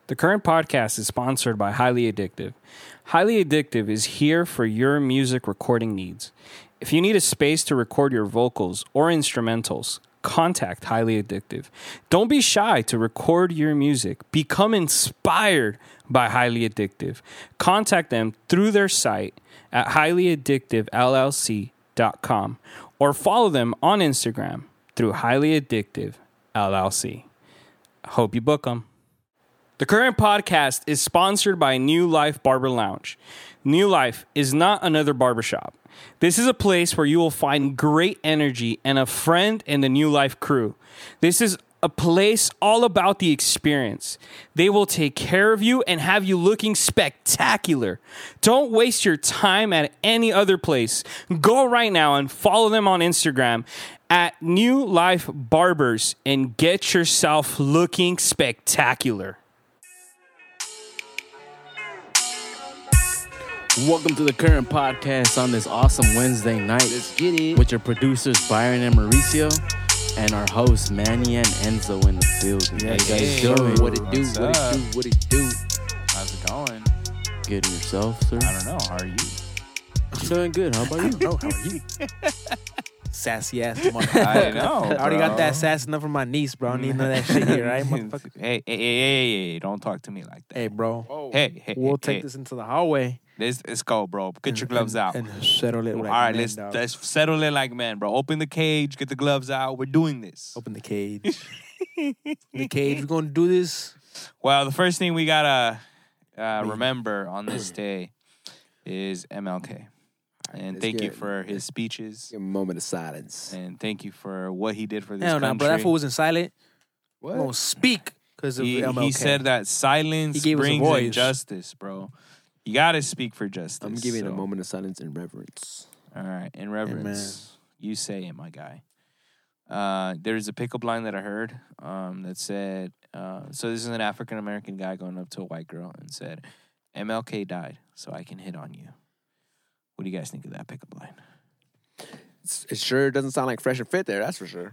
The current podcast is sponsored by Highly Addictive. Highly Addictive is here for your music recording needs. If you need a space to record your vocals or instrumentals, contact Highly Addictive. Don't be shy to record your music. Become inspired by Highly Addictive. Contact them through their site at highlyaddictivellc.com or follow them on Instagram through Highly Addictive LLC. Hope you book them. The current podcast is sponsored by New Life Barber Lounge. New Life is not another barbershop. This is a place where you will find great energy and a friend in the New Life crew. This is a place all about the experience. They will take care of you and have you looking spectacular. Don't waste your time at any other place. Go right now and follow them on Instagram at New Life Barbers and get yourself looking spectacular. Welcome to the current podcast on this awesome Wednesday night. Let's get it. With your producers Byron and Mauricio and our hosts Manny and Enzo in the building. Yeah, How you guys hey, doing? What it do? What's What up? it do? What it do? How's it going? Good and yourself, sir? I don't know. How are you? I'm doing good. How about you? How are you? Sassy ass motherfucker. I know. I already got that sass enough from my niece, bro. I don't need none of that shit here, right, motherfucker? Hey, don't talk to me like that. Hey, bro. Oh. Hey, We'll take this into the hallway. Let's go, bro. Get your gloves out. And settle it. All Like right, men, let's dog. settle it like men, bro. Open the cage, get the gloves out. We're doing this. Open the cage. The cage. We're going to do this. Well, the first thing we gotta remember on this day is MLK, and Let's thank you get- for his speeches, Give a moment of silence. and thank you for what he did for this Hell no, country. bro. That fool wasn't silent. What? We're going to speak because of He MLK. said that silence He gave us a brings voice. injustice, bro. You gotta speak for justice. I'm giving a so- moment of silence and reverence. All right, in reverence, you say it, my guy. There's a pickup line that I heard that said, so this is an African American guy going up to a white girl and said, MLK died, so I can hit on you. What do you guys think of that pickup line? It sure doesn't sound like Fresh and Fit there, that's for sure.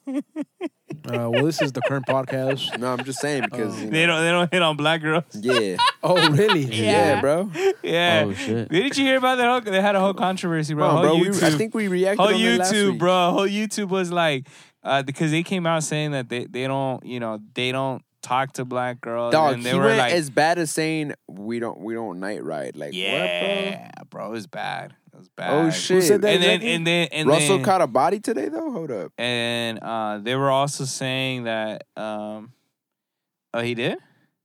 Well, this is the current podcast. No, I'm just saying because, you know, They don't hit on black girls. yeah. Oh, really? Yeah, bro. Yeah. Oh, shit. Didn't you hear about that? They had a whole controversy, bro. Bro, Whole we, YouTube. I think we reacted Whole on that last YouTube, week. bro. Whole YouTube was like, because they came out saying that they don't, they don't talk to black girls. Dog, and they he were went like, as bad as saying we don't night ride. Like, yeah, bro, it was bad. It was bad. what, bro? Oh shit! said that? And then Russell caught a body today though. Hold up. And they were also saying that, oh, he did?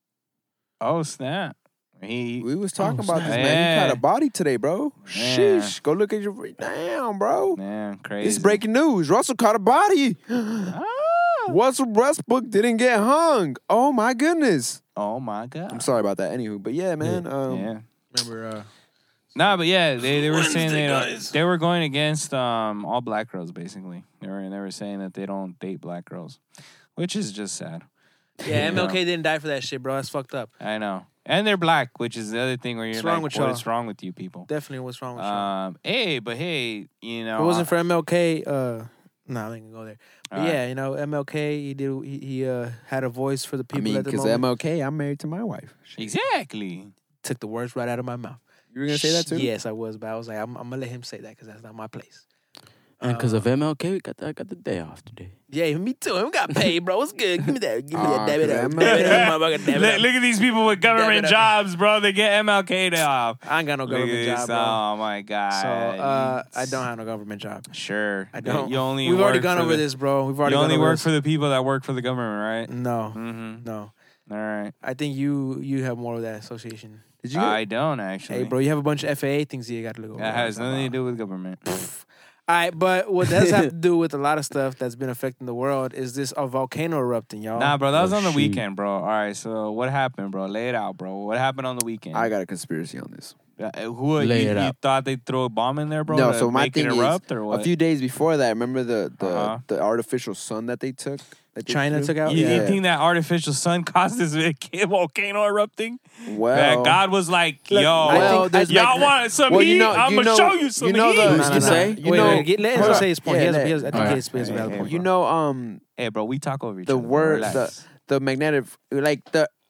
Oh, snap. We was talking Oh, about this snap. man. He Yeah. caught a body today, bro. Yeah. Sheesh. Go look at your damn, bro. Man, crazy. It's breaking news. Russell caught a body. Ah. Russell Westbrook didn't get hung. Oh my goodness. Oh, my God. I'm sorry about that. Anywho, but yeah, man. Yeah. Remember, Nah, but yeah, they were saying they were going against all black girls basically. They were saying that they don't date black girls, which is just sad. yeah, You know? MLK didn't die for that shit, bro. That's fucked up. I know, and they're black, which is the other thing where you're What's like, wrong with what's y'all? wrong with you people? Definitely what's wrong with you. Hey, you know, If it wasn't for MLK, no, I ain't gonna go there. But All right. yeah, MLK, he had a voice for the I people mean, at the because moment. MLK, I'm married to my wife. exactly. Took the words right out of my mouth. You were gonna say that too? Yes, I was, but I was like, I'm gonna let him say that because that's not my place. And because of MLK, I got the day off today. Yeah, me too. I got paid, bro. What's good? Give me that. Give me Aw, that. Damn it, 'cause damn it, MLK motherfucker, damn it, damn it. Look at these people with government Damn it. jobs, bro. They get MLK Day off. I ain't got no Look at government this. job, bro. Oh my god. So I don't have no government job. Sure. I don't. You only We've already work gone for over the- this, bro. We've already You gone only over work this. for the people that work for the government, right? No, Mm-hmm. no. All right. I think you have more of that association. Did you? I don't actually. Hey, bro, you have a bunch of FAA things you got to look over. That has nothing to do with government. All right, but what does have to do with a lot of stuff that's been affecting the world is this a volcano erupting, y'all. Nah, bro, that was Oh, on the shit. weekend, bro. All right, so what happened, bro? Lay it out, bro. What happened on the weekend? I got a conspiracy on this. Who Lay you, it you out. thought they'd throw a bomb in there, bro? No, to so my make thing it is, erupt or what? a few days before that, remember the Uh-huh. the artificial sun that they took? That they China threw? took out? you, Yeah. you think that artificial sun caused this volcano erupting? Well, That God was like, yo, well, there's y'all like- want some well, heat? you know- I'm you going to know- show you some you know heat. the- Who's to say? You Wait, know, let hold Enzo up. say his point. Yeah, I let- think he has a Hey, valid hey, point. you bro. know, Hey, bro, we talk over each the other. word, Relax. the magnetic, like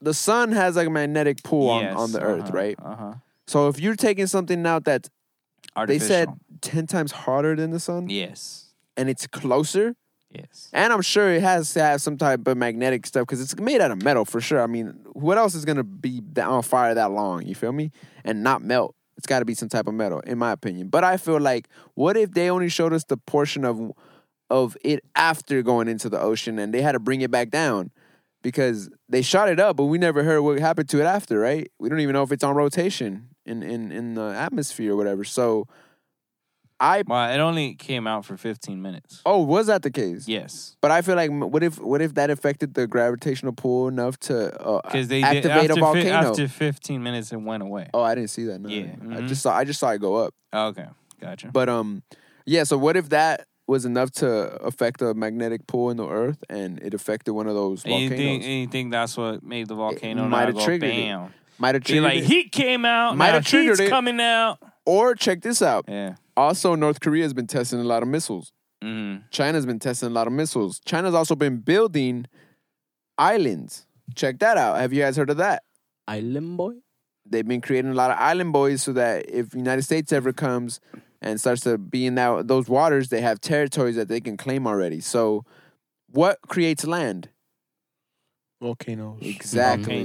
the sun has like a magnetic pull on the Earth, right? So if you're taking something out that's they said 10 times harder than the sun, Yes. and it's closer, Yes. and I'm sure it has to have some type of magnetic stuff because it's made out of metal for sure. I mean, what else is gonna be on fire that long? You feel me? And not melt. It's got to be some type of metal, in my opinion. But I feel like, what if they only showed us the portion of it after going into the ocean, and they had to bring it back down because they shot it up, but we never heard what happened to it after, right? We don't even know if it's on rotation in the atmosphere or whatever. So Well, it only came out for 15 minutes. Oh, was that the case? Yes. But I feel like, what if that affected the gravitational pull enough to Because they activate a volcano? after 15 minutes, it went away. Oh, I didn't see that. No. Yeah. I just saw it go up. Okay. Gotcha. But yeah. So what if that was enough to affect a magnetic pull in the Earth, and it affected one of those volcanoes? And you think that's what made the volcano might now have go triggered bam? it. Might have Be triggered like, it. heat came out. Might Now have triggered heat's it. coming out. Or check this out. Yeah. Also, North Korea has been testing a lot of missiles. Mm-hmm. China's been testing a lot of missiles. China's also been building islands. Check that out. Have you guys heard of that? Island boy. They've been creating a lot of island boys so that if the United States ever comes and starts to be in those waters, they have territories that they can claim already. So what creates land? Volcanoes. Exactly.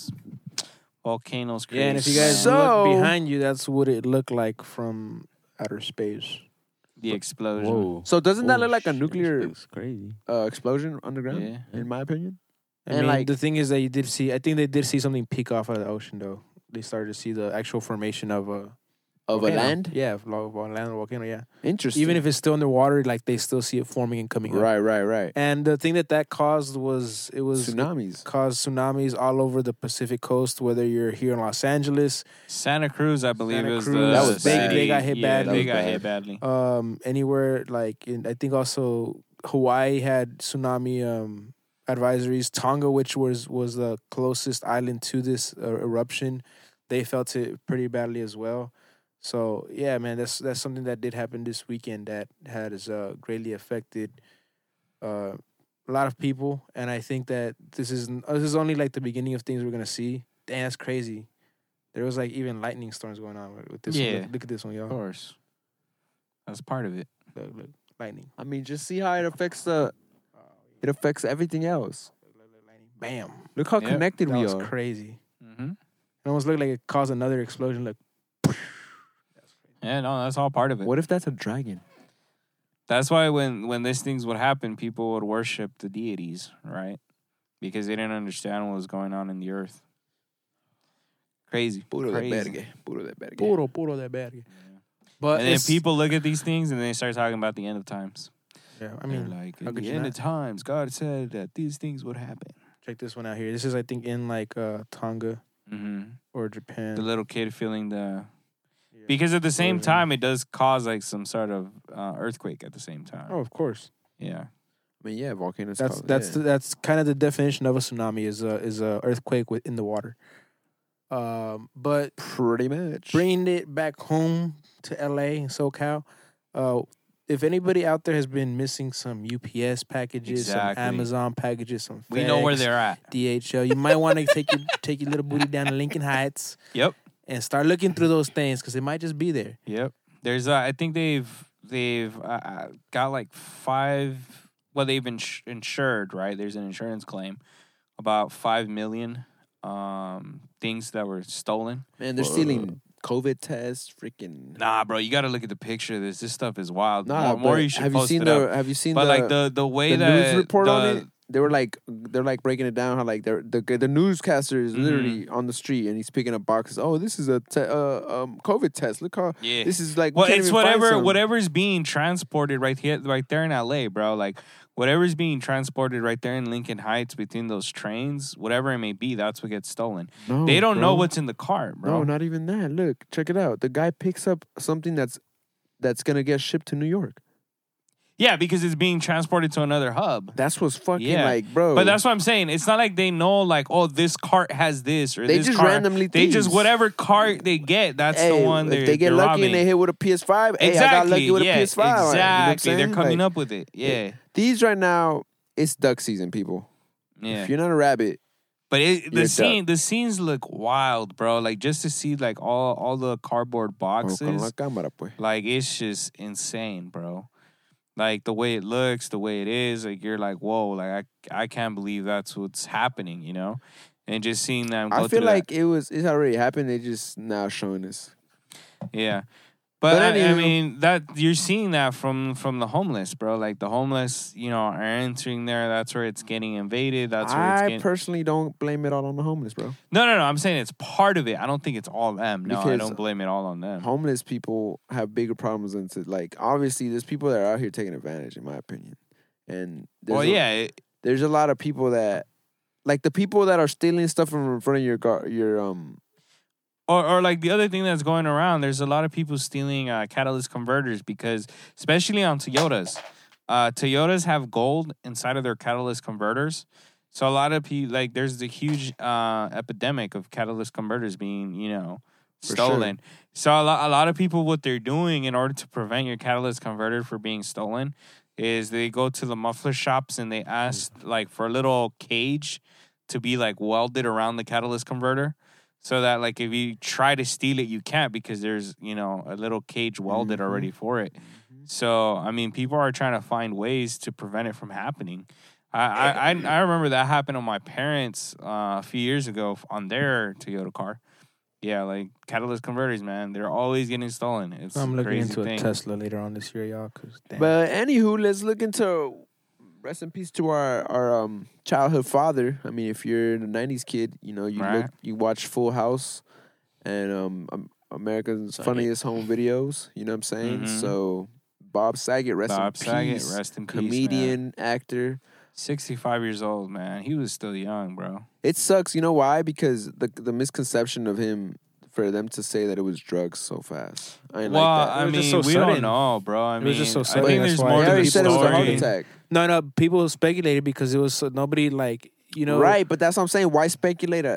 Volcanoes. Yeah, and if you guys So- look behind you, that's what it looked like from outer space. The explosion. Whoa. So doesn't that Oh, look like a shit, nuclear this looks crazy. explosion underground? Yeah. In my opinion. I And mean, like- the thing is that you did see. I think they did see something peek off out of the ocean, though. They started to see the actual formation of a Of a volcano. land? Yeah, of a land volcano. Yeah, Interesting. even if it's still underwater, like they still see it forming and coming up. Right. And the thing that caused was it Tsunamis. caused tsunamis all over the Pacific coast. Whether you're here in Los Angeles, Santa Cruz, I believe, Santa was Cruz, the That was bad. city. They got hit Yeah, badly. they got That was hit badly. anywhere like I think also Hawaii had tsunami advisories. Tonga, which was the closest island to this eruption, they felt it pretty badly as well. So yeah, man, that's something that did happen this weekend that has greatly affected a lot of people, and I think that this is only like the beginning of things we're gonna see. Damn, that's crazy. There was like even lightning storms going on with this. Yeah. One. Look at this one, Of y'all. course. That's part of it. Look, lightning. I mean, just see how it affects everything else. Lightning. Bam. Look how Yep. connected That we was are. crazy. Mm-hmm. It almost looked like it caused another explosion. Like, Yeah, no, that's all part of it. What if that's a dragon? That's why when these things would happen, people would worship the deities, right? Because they didn't understand what was going on in the earth. Crazy. Puro de Crazy. verga. Puro de verga. puro de verga. But And then it's, people look at these things and they start talking about the end of times. yeah, I They're mean, like, how in could the you end not? of times, God said that these things would happen. check this one out here. This is, I think, in like Tonga Mm-hmm. or Japan. The little kid feeling the... Yeah. Because at the same Explosion. time, it does cause like some sort of earthquake at the same time. Oh, of course. Yeah. I mean, yeah, volcanoes. That's kind of the definition of a tsunami is a earthquake in the water. But pretty much. bringing it back home to LA and SoCal, if anybody out there has been missing some UPS packages, Exactly. some Amazon packages, some We know where FedEx, they're at. DHL, you might want to take your little booty down to Lincoln Heights Yep. and start looking through those things because it might just be there. Yep. There's I think they've got like 5. Well, they've been insured, right? There's an insurance claim about 5 million things that were stolen. Man, they're stealing COVID tests. Freaking. Nah, bro, you got to look at the picture of this. This stuff is wild. Nah, more but you should have post you seen it up. Have you seen But the like the way the that news report on it? They're like breaking it down how like the newscaster is literally on the street and he's picking up boxes. Oh, this is a COVID test. Look how Yeah. this is like. we Well, can't it's even find some. whatever's being transported right there in LA, bro. Like whatever's being transported right there in Lincoln Heights between those trains, whatever it may be, that's what gets stolen. No, They don't know bro. what's in the cart, bro. No, not even that. Look, check it out. The guy picks up something that's gonna get shipped to New York. Yeah, because it's being transported to another hub. That's what's fucking Yeah. like, bro. But that's what I'm saying. It's not like they know, like, oh, this cart has this or They this just cart. randomly They just thieves. whatever cart they get, that's Hey, the one if they get they're lucky robbing. and they hit with a PS5, hey, I got lucky with a PS5. Exactly. You know what I'm They're saying? coming Like, up with it. Yeah. These right now, it's duck season, people. Yeah. If you're not a rabbit, But You're the scenes look wild, bro. Like just to see like all the cardboard Con la boxes, cámara, pues. like it's just insane, bro. Like the way it looks, the way it is, like you're like, whoa, like I can't believe that's what's happening, you know? And just seeing them go I feel through like it's already happened. They just now showing us. that. Yeah. But I anywho- mean that you're seeing that from the homeless, bro. Like the homeless, you know, are entering there. That's where it's getting invaded. That's where it's I getting. personally don't blame it all on the homeless, bro. No. I'm saying it's part of it. I don't think it's all them. No, I Because don't blame it all on them. Homeless people have bigger problems than like obviously there's people that are out here taking advantage, in my opinion. And Well, yeah, there's a lot of people that like the people that are stealing stuff from in front of your Or like the other thing that's going around, there's a lot of people stealing catalyst converters because, especially on Toyotas, Toyotas have gold inside of their catalyst converters. So a lot of people, like, there's a huge epidemic of catalyst converters being, you know, For stolen. So a lot of people, what they're doing in order to prevent your catalyst converter from being stolen is they go to the muffler shops and they ask, like, for a little cage to be, like, welded around the catalyst converter. So that, like, if you try to steal it, you can't because there's, you know, a little cage welded already for it. So, I mean, people are trying to find ways to prevent it from happening. I remember that happened on my parents a few years ago on their Toyota car. Yeah, like, catalyst converters, man. They're always getting stolen. It's I'm a looking crazy into thing. a Tesla later on this year, y'all. But anywho, let's look into rest in peace to our childhood father. I mean, if you're a '90s kid, you know you watch Full House and America's Funniest Home Videos. You know what I'm saying? Mhm. So Bob Saget, rest in peace, comedian, actor. 65 years old, man. He was still young, bro. It sucks. You know why? Because the misconception of him. For them to say that it was drugs so fast, I ain't Well, like that. I It was mean, just so we don't sudden. know, bro. I It mean, was just so I sudden, think that's there's why. more They to already the said it was a heart story. attack. No, people speculated because it was nobody like Right, but that's what I'm saying. Why speculate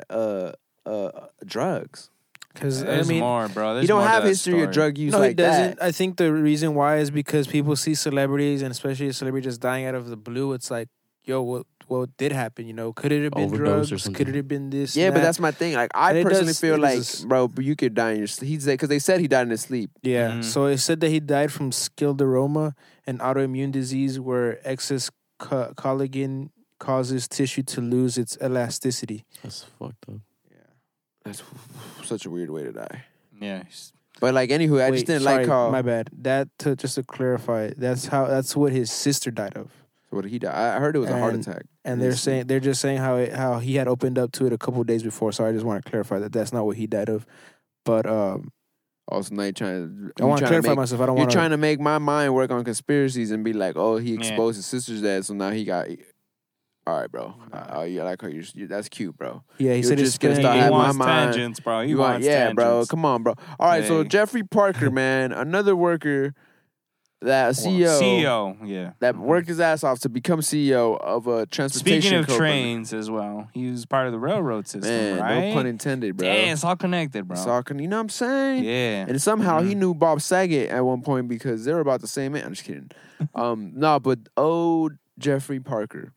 drugs? because I There's mean more, bro. There's You don't more to have that history of story. drug use no, like it doesn't. that. I think the reason why is because people see celebrities and especially a celebrity just dying out of the blue. It's like, yo, what did happen? You know, could it have been Overdose or drugs? something. Could it have been this? Yeah, and but that? that's my thing. Like, And I it personally does- feel it like, is- bro, you could die in your sleep. He said, because they said he died in his sleep. Yeah. Mhm. So it said that he died from scleroderma, an autoimmune disease where excess collagen causes tissue to lose its elasticity. That's fucked up. That's such a weird way to die. Yeah. But like, anywho, I just didn't like how. My bad. Just to clarify, that's what his sister died of. What did he die? I heard it was a heart And- attack. And they're just saying how he had opened up to it a couple of days before. So I just want to clarify that that's not what he died of. But Also, now you're trying to. I want to clarify make, myself. I don't You're want trying to make my mind work on conspiracies and be like, oh, he Yeah. exposed his sister's dad, so now he got. All right, bro. Oh, yeah, I like how you. That's cute, bro. Yeah, he You're said it's just gonna been- start He having my wants mind. tangents, bro. He You want, wants yeah, tangents. bro. Come on, bro. All right, so Hey. Jeffrey Parker, man, another worker, that CEO, CEO, yeah. that worked his ass off to become CEO of a transportation. Speaking of company. trains as well, he was part of the railroad system, man, right? no pun intended, bro. Damn, it's all connected, bro. It's all you know what I'm saying? Yeah. And somehow he Mhm. knew Bob Saget at one point because they were about the same man. I'm just kidding. No, but Jeffrey Parker.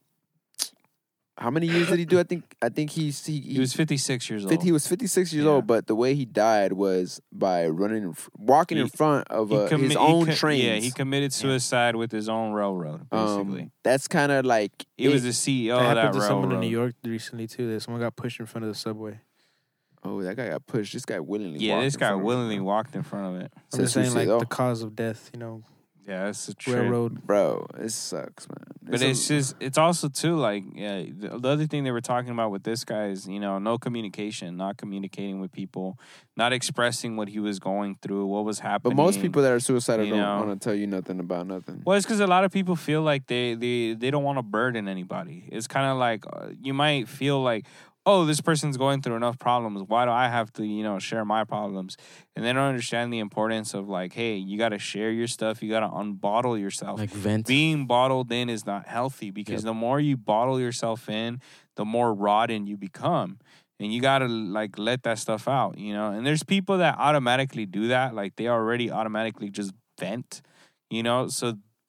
How many years did he do? I think He was 56 years old. he was 56 years Yeah. old, but the way he died was by walking in front of his own trains. Yeah, he committed suicide with his own railroad, basically. That's kind of like he was the CEO That of that happened to railroad. someone in New York recently too. That someone got pushed in front of the subway. oh, that guy got pushed. This guy willingly. Yeah, walked this in guy front of him. willingly walked in front of it. I'm just Said saying, like suicide. the cause of death. You know, Yeah, that's a trip. railroad. Bro, it sucks, man. But it's also too like the other thing they were talking about with this guy is no communication, not communicating with people, not expressing what he was going through, what was happening. But most people that are suicidal you don't know. want to tell you nothing about nothing. Well, it's because a lot of people feel like they don't want to burden anybody. It's kind of like you might feel like, oh, this person's going through enough problems. Why do I have to, share my problems? And they don't understand the importance of like, hey, you got to share your stuff. You got to unbottle yourself. Like vent. Being bottled in is not healthy because the more you bottle yourself in, the more rotten you become. And you got to like let that stuff out, And there's people that automatically do that. Like they already automatically just vent, So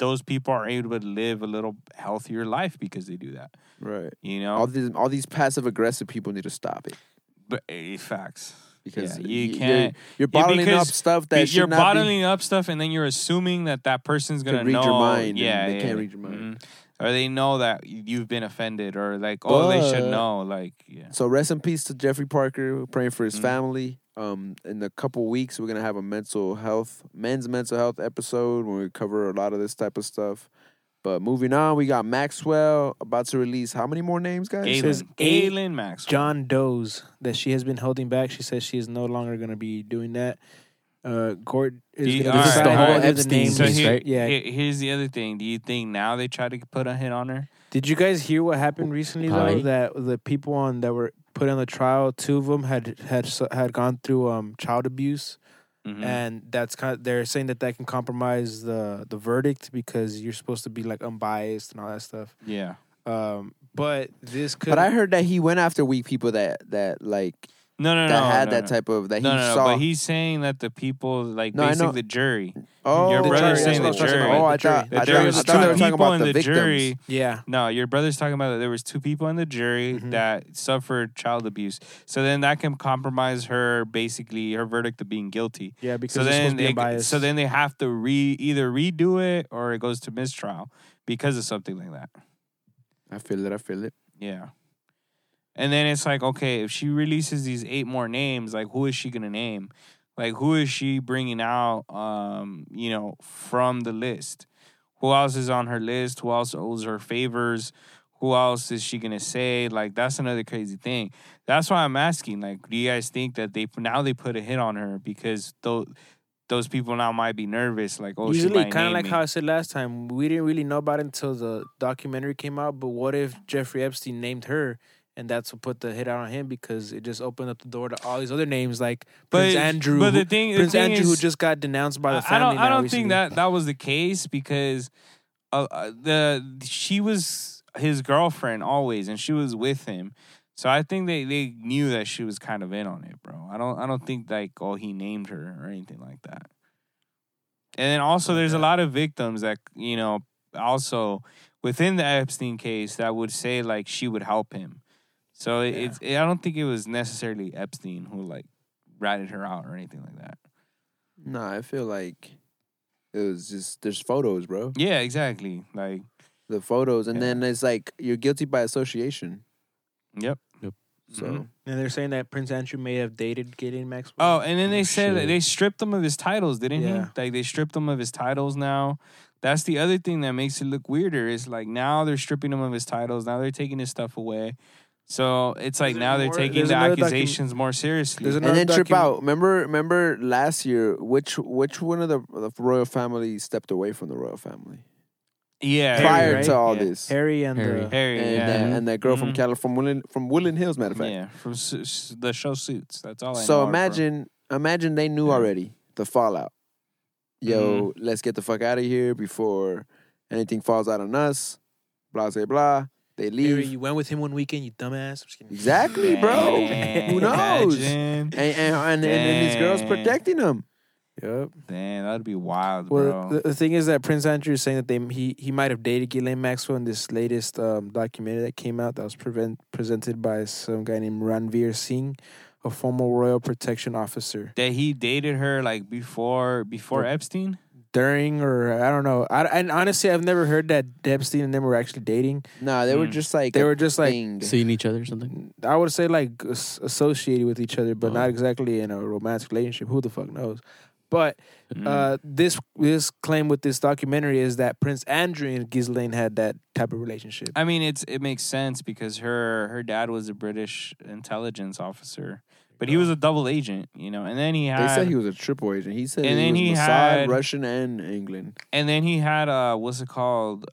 those people are able to live a little healthier life because they do that. Right. You know, All these passive aggressive people need to stop it but facts. because Yeah, you can't. You're bottling up because stuff that you're should not bottling up stuff, and then you're assuming that person's gonna Can read know. your mind, Yeah, and they yeah. can't read your mind. Mhm. Or they know that you've been offended, or like, oh, they should But- know. Like, yeah. So rest in peace to Jeffrey Parker. We're praying for his Mhm. family. In a couple weeks, we're gonna have a men's mental health episode where we cover a lot of this type of stuff. But moving on, we got Maxwell about to release how many more names, guys? says Galen Maxwell. John Doe's that she has been holding back. She says she is no longer going to be doing that. Gord is Do you- going to all decide right, all whether right. the Epstein names. So case, right? Yeah. Here's the other thing. Do you think now they try to put a hit on her? Did you guys hear what happened recently Probably. though? That the people that were put on the trial, 2 of them had gone through child abuse, Mhm. and that's they're saying that can compromise the verdict because you're supposed to be like unbiased and all that stuff. Yeah. But this could. But I heard that he went after weak people that like No, that had that type of that he No, saw. but he's saying that the people, like, No, I know. basically the jury. oh, your The brother's jury, saying that's the what I was talking jury. about, Oh, I the jury. thought The I jury thought was they two were talking people about in the the victims. jury. Yeah. No, your brother's talking about that there was 2 people in the jury Mhm. that suffered child abuse. So then that can compromise her, basically her verdict of being guilty. Yeah, because So it's supposed then, to be unbiased. so then they have to either redo it or it goes to mistrial because of something like that. I feel it. Yeah. And then it's like, okay, if she releases these 8 more names, like, who is she gonna name? Like, who is she bringing out? From the list. Who else is on her list? Who else owes her favors? Who else is she gonna say? Like, that's another crazy thing. That's why I'm asking. Like, do you guys think that they put a hit on her because those people now might be nervous? Like, oh, she usually might kind of name like me. how I said last time, we didn't really know about it until the documentary came out. But what if Jeffrey Epstein named her, and that's what put the hit out on him because it just opened up the door to all these other names like Prince Andrew. But the thing Andrew, who is, just got denounced by the I family. don't now think recently. that was the case because she was his girlfriend always, and she was with him. So I think they knew that she was kind of in on it, bro. I don't think like, oh, he named her or anything like that. And then also there's a lot of victims that, also within the Epstein case that would say like she would help him. So I don't think it was necessarily Epstein who like ratted her out or anything like that. No, I feel like it was just there's photos, bro. Yeah, exactly. Like, The photos, and Yeah. then it's like you're guilty by association. yep. So Mhm. And they're saying that Prince Andrew may have dated Ghislaine Oh, Maxwell. and then they said that shit. they stripped him of his titles, didn't Yeah. he? Like, they stripped him of his titles now. That's the other thing that makes it look weirder is like now they're stripping him of his titles. Now they're taking his stuff away. So it's like There's now they're more- taking there's the another accusations more seriously. There's and another then trip docu- out. Remember last year, which one of the royal family stepped away from the royal family Yeah. prior right? to all Yeah. this? Harry and Harry. Harry, And, yeah. and that girl from Mhm. California, from Woodland Hills, matter of fact. Yeah, from the show Suits. That's all I know. So her imagine they knew Yeah. already the fallout. Yo, let's get the fuck out of here before anything falls out on us. Blah blah blah. They Harry, leave. you went with him one weekend, you dumbass. I'm just kidding. Exactly, from. bro. Dang, Who knows? Imagine. And his girl's Dang. protecting him. Yep. Damn, that'd be wild, Well, bro. the thing is that Prince Andrew is saying that he might have dated Ghislaine Maxwell in this latest documentary that came out that was presented by some guy named Ranveer Singh, a former royal protection officer. That he dated her like before Epstein. During or I don't know. And honestly, I've never heard that Epstein and them were actually dating. Nah, they were just like They were just like thing. Seeing each other or something. I would say like associated with each other, but Oh. not exactly in a romantic relationship. Who the fuck knows? But Mm. this claim with this documentary is that Prince Andrew and Ghislaine had that type of relationship. I mean, it makes sense because her dad was a British intelligence officer, but he was a double agent, and then he They had, said he was a triple agent. He said And he then was he Mossad, had- Russian, and England. what's it called?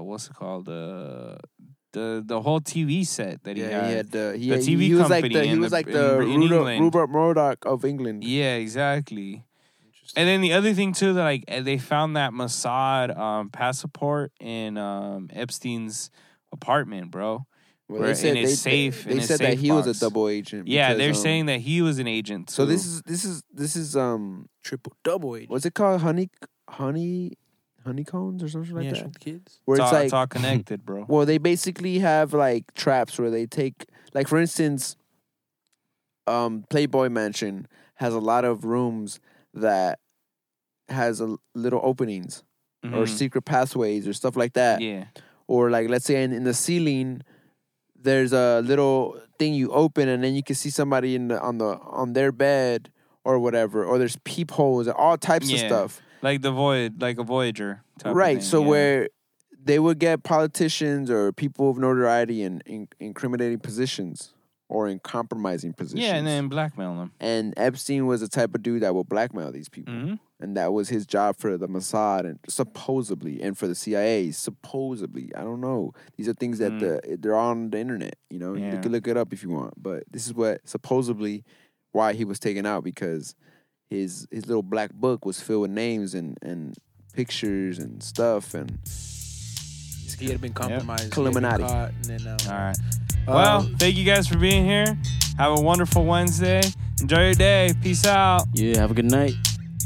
The whole TV set that he Yeah, had. he the TV he was like company he in was the- like the in England. Rupert Murdoch of England. Yeah, exactly. And then the other thing too, that like they found that Mossad passport in Epstein's apartment, bro. Well, Where in his safe- They in his said that safe he was a box. double agent. Yeah, because, they're saying that he was an agent. So too. this is Triple double agent. what's it called? honeycombs or something like yeah, that. with kids. Where it's like, it's all connected, bro. well, they basically have like traps where they take, like for instance, Playboy Mansion has a lot of rooms that has a little openings or secret pathways or stuff like that. Yeah. Or like, let's say in the ceiling, there's a little thing you open and then you can see somebody on their bed or whatever. Or there's peepholes and all types of stuff. Like the void, like a Voyager type of Right. thing, So yeah. where they would get politicians or people of notoriety in incriminating positions or in compromising positions. Yeah, and then blackmail them. And Epstein was the type of dude that will blackmail these people. Mm-hmm. And that was his job for the Mossad and supposedly, and for the CIA, supposedly. I don't know. These are things that they're on the internet. You know, you can look it up if you want. But this is what supposedly why he was taken out, because his little black book was filled with names and pictures and stuff. And He had been compromised. Illuminati. He had been caught, and then, All right. Well, thank you guys for being here. Have a wonderful Wednesday. Enjoy your day. Peace out. Yeah, have a good night.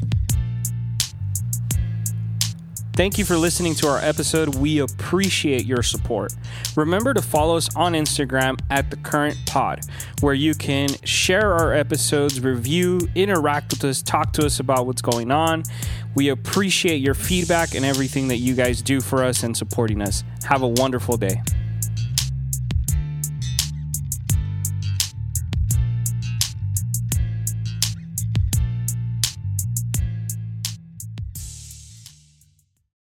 Thank you for listening to our episode. We appreciate your support. Remember to follow us on Instagram at The Current Pod, where you can share our episodes, review, interact with us, talk to us about what's going on. We appreciate your feedback and everything that you guys do for us and supporting us. Have a wonderful day.